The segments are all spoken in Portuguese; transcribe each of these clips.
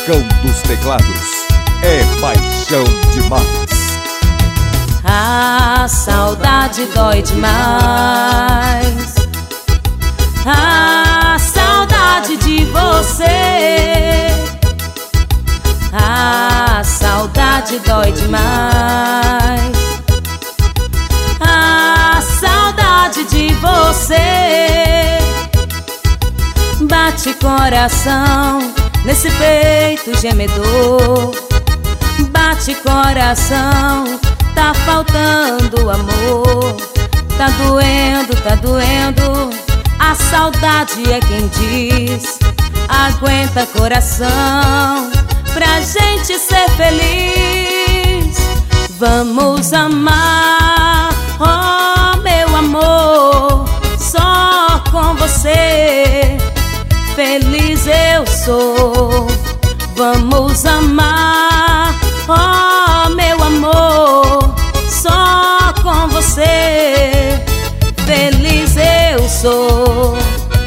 Chicão dos teclados, é paixão demais. A saudade dói demais. A saudade de você. A saudade dói demais. A saudade de você. Bate coração nesse peito gemedor. Bate coração, tá faltando amor. Tá doendo, tá doendo. A saudade é quem diz. Aguenta coração pra gente ser feliz. Vamos amar, oh meu amor, só com você feliz eu sou. Vamos amar, oh meu amor, só com você feliz eu sou.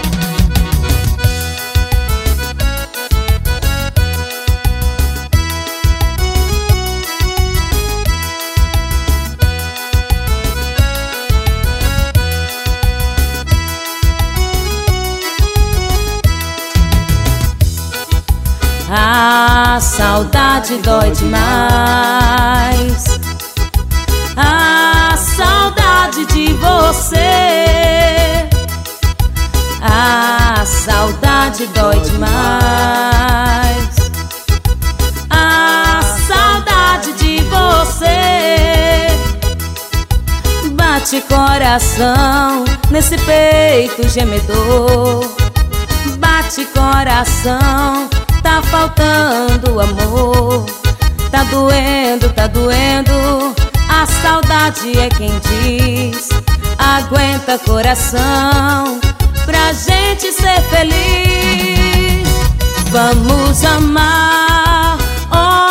A saudade dói demais. A saudade de você. A saudade dói demais. A saudade de você. Bate coração nesse peito gemedor. Bate coração, tá faltando amor. Tá doendo, tá doendo. A saudade é quem diz. Aguenta coração pra gente ser feliz. Vamos amar, oh